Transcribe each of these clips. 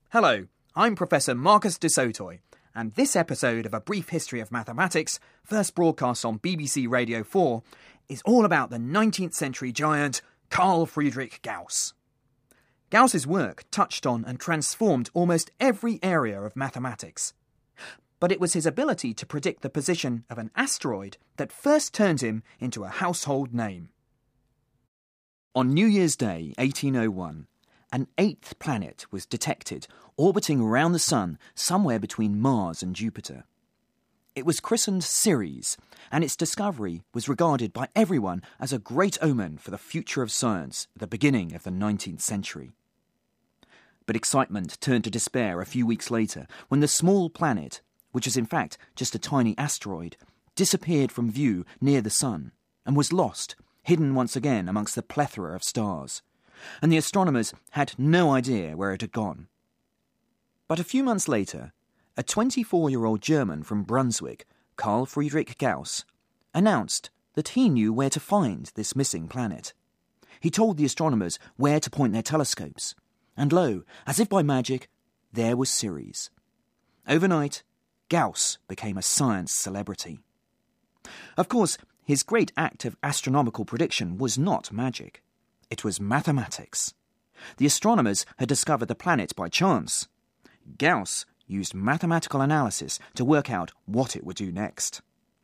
Hello, I'm Professor Marcus de Sautoy, and this episode of A Brief History of Mathematics, first broadcast on BBC Radio 4, is all about the 19th century giant Carl Friedrich Gauss. Gauss's work touched on and transformed almost every area of mathematics. But it was his ability to predict the position of an asteroid that first turned him into a household name. On New Year's Day, 1801, an eighth planet was detected orbiting around the Sun somewhere between Mars and Jupiter. It was christened Ceres, and its discovery was regarded by everyone as a great omen for the future of science at the beginning of the 19th century. But excitement turned to despair a few weeks later when the small planet, which was in fact just a tiny asteroid, disappeared from view near the Sun and was lost, hidden once again amongst the plethora of stars, and the astronomers had no idea where it had gone. But a few months later, a 24-year-old German from Brunswick, Carl Friedrich Gauss, announced that he knew where to find this missing planet. He told the astronomers where to point their telescopes, and lo, as if by magic, there was Ceres. Overnight, Gauss became a science celebrity. Of course, his great act of astronomical prediction was not magic. It was mathematics. The astronomers had discovered the planet by chance. Gauss used mathematical analysis to work out what it would do next.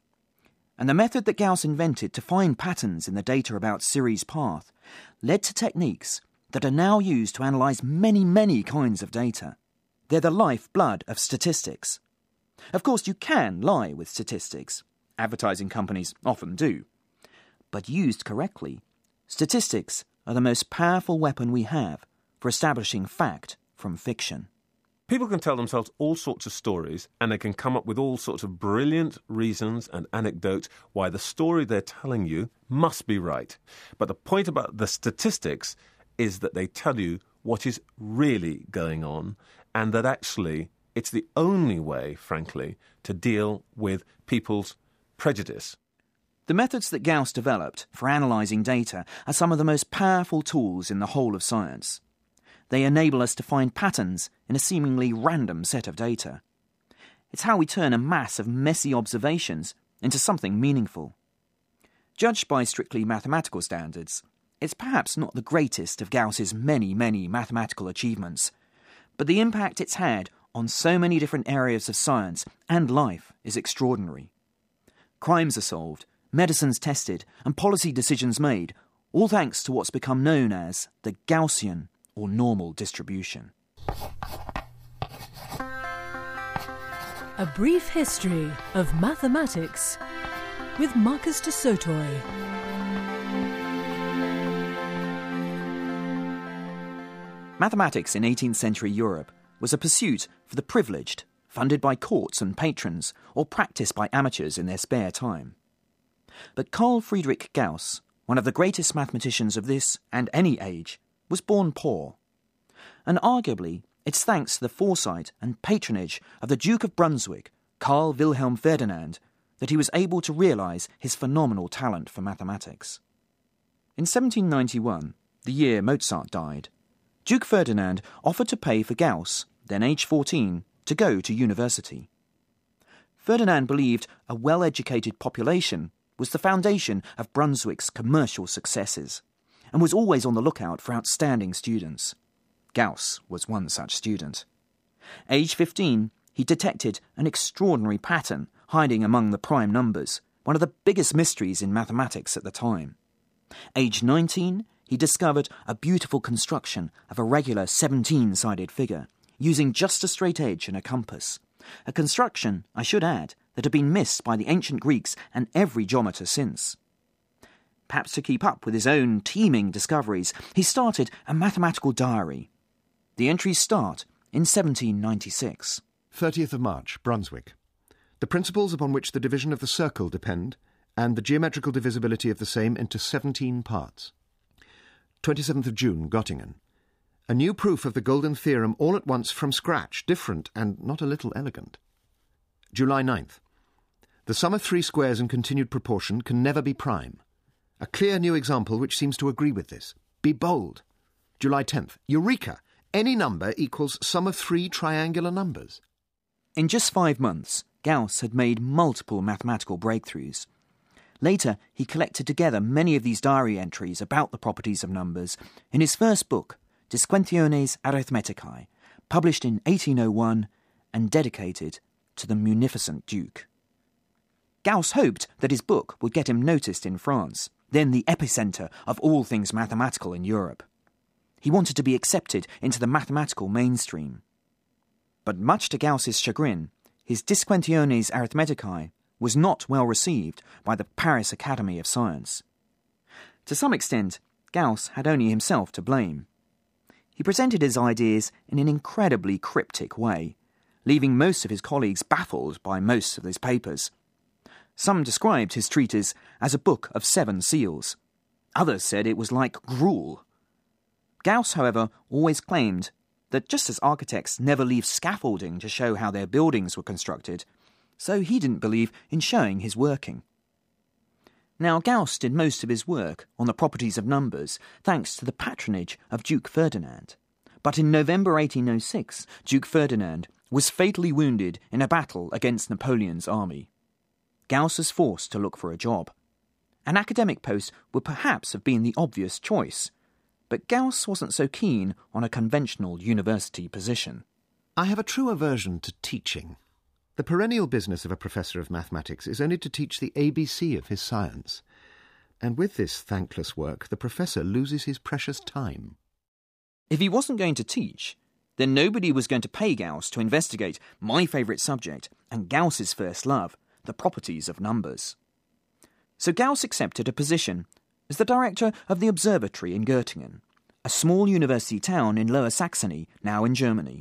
And the method that Gauss invented to find patterns in the data about Ceres' path led to techniques that are now used to analyse many kinds of data. They're the lifeblood of statistics. Of course, you can lie with statistics. Advertising companies often do. But used correctly, statistics are the most powerful weapon we have for establishing fact from fiction. People can tell themselves all sorts of stories, and they can come up with all sorts of brilliant reasons and anecdotes why the story they're telling you must be right. But the point about the statistics is that they tell you what is really going on, and that actually it's the only way, frankly, to deal with people's prejudice. The methods that Gauss developed for analysing data are some of the most powerful tools in the whole of science. They enable us to find patterns in a seemingly random set of data. It's how we turn a mass of messy observations into something meaningful. Judged by strictly mathematical standards, it's perhaps not the greatest of Gauss's many mathematical achievements, but the impact it's had on so many different areas of science and life is extraordinary. Crimes are solved, medicines tested, and policy decisions made, all thanks to what's become known as the Gaussian or normal distribution. A Brief History of Mathematics with Marcus de Sautoy. Mathematics in 18th century Europe was a pursuit for the privileged, funded by courts and patrons, or practiced by amateurs in their spare time. But Carl Friedrich Gauss, one of the greatest mathematicians of this and any age, was born poor. And arguably, it's thanks to the foresight and patronage of the Duke of Brunswick, Karl Wilhelm Ferdinand, that he was able to realise his phenomenal talent for mathematics. In 1791, the year Mozart died, Duke Ferdinand offered to pay for Gauss, then aged 14, to go to university. Ferdinand believed a well-educated population was the foundation of Brunswick's commercial successes, and was always on the lookout for outstanding students. Gauss was one such student. Aged 15, he detected an extraordinary pattern hiding among the prime numbers, one of the biggest mysteries in mathematics at the time. Aged 19, he discovered a beautiful construction of a regular 17-sided figure, using just a straight edge and a compass. A construction, I should add, that had been missed by the ancient Greeks and every geometer since. Perhaps to keep up with his own teeming discoveries, he started a mathematical diary. The entries start in 1796. 30th of March, Brunswick. The principles upon which the division of the circle depend, and the geometrical divisibility of the same into 17 parts. 27th of June, Göttingen. A new proof of the Golden Theorem all at once from scratch, different and not a little elegant. July 9th. The sum of three squares in continued proportion can never be prime. A clear new example which seems to agree with this. Be bold. July 10th. Eureka! any number equals sum of 3 triangular numbers. In just 5 months, Gauss had made multiple mathematical breakthroughs. Later, he collected together many of these diary entries about the properties of numbers in his first book, Disquentiones Arithmeticae, published in 1801 and dedicated to the munificent Duke. Gauss hoped that his book would get him noticed in France, then the epicentre of all things mathematical in Europe. He wanted to be accepted into the mathematical mainstream. But much to Gauss's chagrin, his Disquentiones Arithmeticae was not well received by the Paris Academy of Science. To some extent, Gauss had only himself to blame. He presented his ideas in an incredibly cryptic way, leaving most of his colleagues baffled by most of his papers. Some described his treatise as a book of 7 seals. Others said it was like gruel. Gauss, however, always claimed that just as architects never leave scaffolding to show how their buildings were constructed, so he didn't believe in showing his working. Now, Gauss did most of his work on the properties of numbers thanks to the patronage of Duke Ferdinand. But in November 1806, Duke Ferdinand was fatally wounded in a battle against Napoleon's army. Gauss was forced to look for a job. An academic post would perhaps have been the obvious choice, but Gauss wasn't so keen on a conventional university position. I have a true aversion to teaching. The perennial business of a professor of mathematics is only to teach the ABC of his science. And with this thankless work, the professor loses his precious time. If he wasn't going to teach, then nobody was going to pay Gauss to investigate my favourite subject and Gauss's first love, the properties of numbers. So Gauss accepted a position as the director of the observatory in Göttingen, a small university town in Lower Saxony, now in Germany.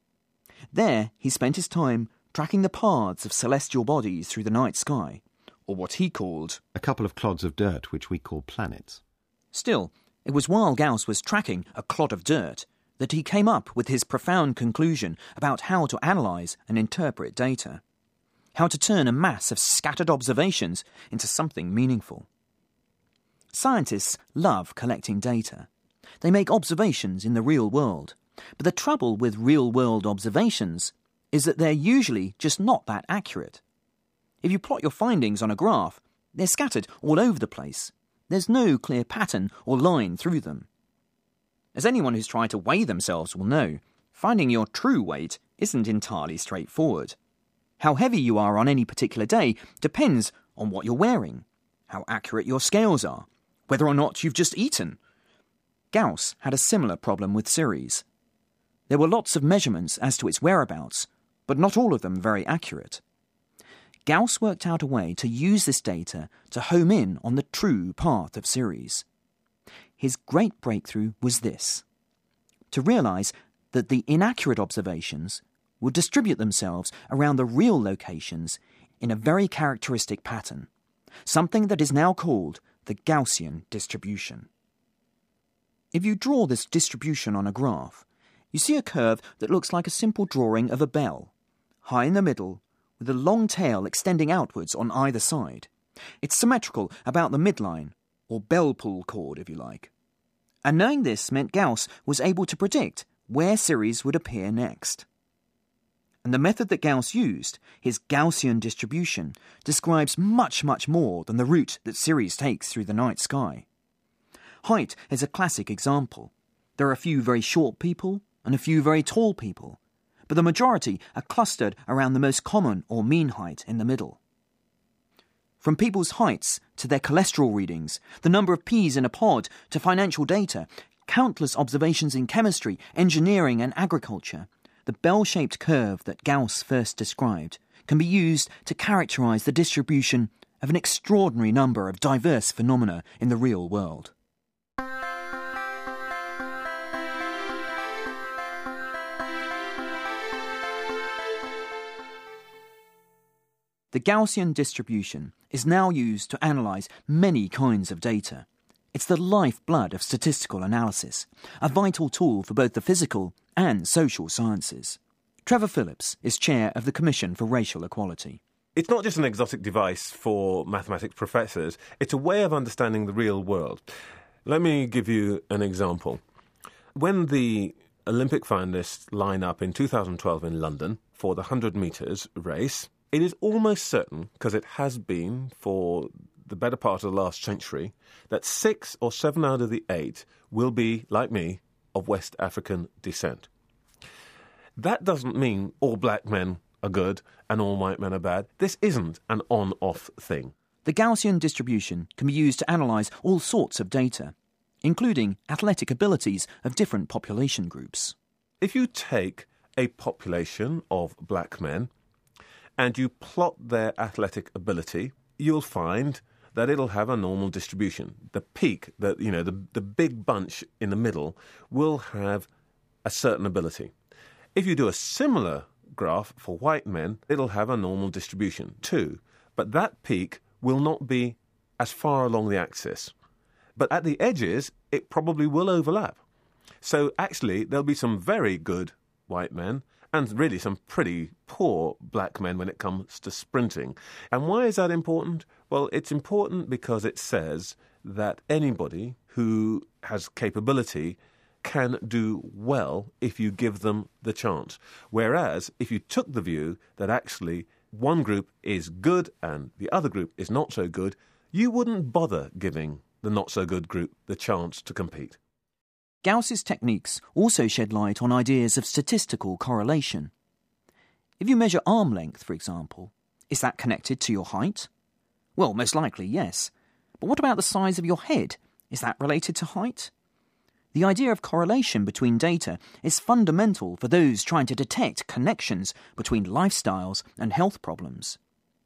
There he spent his time tracking the paths of celestial bodies through the night sky, or what he called a couple of clods of dirt which we call planets. Still, it was while Gauss was tracking a clod of dirt that he came up with his profound conclusion about how to analyse and interpret data, how to turn a mass of scattered observations into something meaningful. Scientists love collecting data. They make observations in the real world, but the trouble with real-world observations is that they're usually just not that accurate. If you plot your findings on a graph, they're scattered all over the place. There's no clear pattern or line through them. As anyone who's tried to weigh themselves will know, finding your true weight isn't entirely straightforward. How heavy you are on any particular day depends on what you're wearing, how accurate your scales are, whether or not you've just eaten. Gauss had a similar problem with Ceres. There were lots of measurements as to its whereabouts, but not all of them very accurate. Gauss worked out a way to use this data to home in on the true path of Ceres. His great breakthrough was this: to realise that the inaccurate observations would distribute themselves around the real locations in a very characteristic pattern, something that is now called the Gaussian distribution. If you draw this distribution on a graph, you see a curve that looks like a simple drawing of a bell, high in the middle, with a long tail extending outwards on either side. It's symmetrical about the midline, or bell pull cord if you like. And knowing this meant Gauss was able to predict where Ceres would appear next. And the method that Gauss used, his Gaussian distribution, describes much, much more than the route that Ceres takes through the night sky. Height is a classic example. There are a few very short people and a few very tall people, but the majority are clustered around the most common or mean height in the middle. From people's heights to their cholesterol readings, the number of peas in a pod to financial data, countless observations in chemistry, engineering and agriculture, the bell-shaped curve that Gauss first described can be used to characterise the distribution of an extraordinary number of diverse phenomena in the real world. The Gaussian distribution is now used to analyse many kinds of data. It's the lifeblood of statistical analysis, a vital tool for both the physical and social sciences. Trevor Phillips is chair of the Commission for Racial Equality. It's not just an exotic device for mathematics professors, it's a way of understanding the real world. Let me give you an example. When the Olympic finalists line up in 2012 in London for the 100 metres race, it is almost certain, because it has been for the better part of the last century, that 6 or 7 out of the 8 will be, like me, of West African descent. That doesn't mean all black men are good and all white men are bad. This isn't an on-off thing. The Gaussian distribution can be used to analyse all sorts of data, including athletic abilities of different population groups. If you take a population of black men and you plot their athletic ability, you'll find that it'll have a normal distribution. The peak, the big bunch in the middle, will have a certain ability. If you do a similar graph for white men, it'll have a normal distribution too. But that peak will not be as far along the axis. But at the edges, it probably will overlap. So actually, there'll be some very good white men and really some pretty poor black men when it comes to sprinting. And why is that important? Well, it's important because it says that anybody who has capability can do well if you give them the chance. Whereas if you took the view that actually one group is good and the other group is not so good, you wouldn't bother giving the not-so-good group the chance to compete. Gauss's techniques also shed light on ideas of statistical correlation. If you measure arm length, for example, is that connected to your height? Well, most likely, yes. But what about the size of your head? Is that related to height? The idea of correlation between data is fundamental for those trying to detect connections between lifestyles and health problems.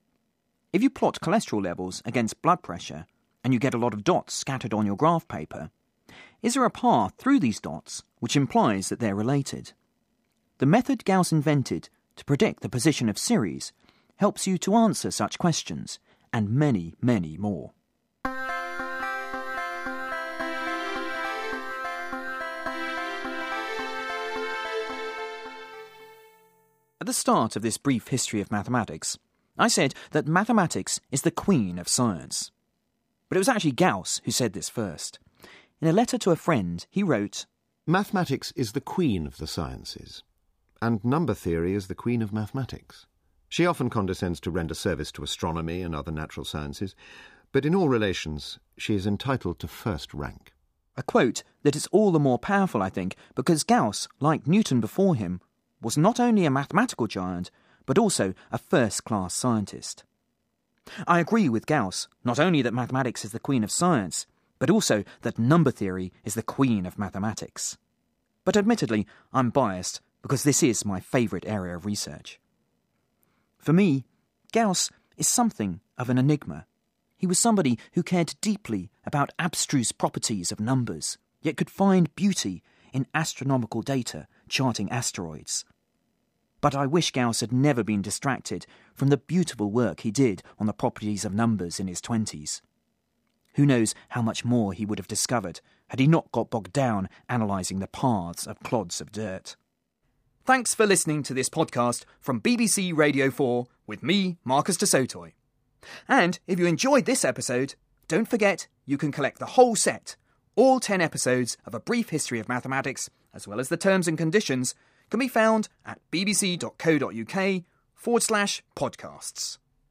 If you plot cholesterol levels against blood pressure and you get a lot of dots scattered on your graph paper, is there a path through these dots which implies that they're related? The method Gauss invented to predict the position of series helps you to answer such questions and many, many more. At the start of this brief history of mathematics, I said that mathematics is the queen of science. But it was actually Gauss who said this first. In a letter to a friend, he wrote, "Mathematics is the queen of the sciences, and number theory is the queen of mathematics. She often condescends to render service to astronomy and other natural sciences, but in all relations she is entitled to first rank." A quote that is all the more powerful, I think, because Gauss, like Newton before him, was not only a mathematical giant, but also a first-class scientist. I agree with Gauss, not only that mathematics is the queen of science, but also that number theory is the queen of mathematics. But admittedly, I'm biased because this is my favourite area of research. For me, Gauss is something of an enigma. He was somebody who cared deeply about abstruse properties of numbers, yet could find beauty in astronomical data charting asteroids. But I wish Gauss had never been distracted from the beautiful work he did on the properties of numbers in his 20s. Who knows how much more he would have discovered had he not got bogged down analysing the paths of clods of dirt. Thanks for listening to this podcast from BBC Radio 4 with me, Marcus de Sotoy. And if you enjoyed this episode, don't forget you can collect the whole set, all 10 episodes of A Brief History of Mathematics, as well as the terms and conditions, can be found at bbc.co.uk/podcasts.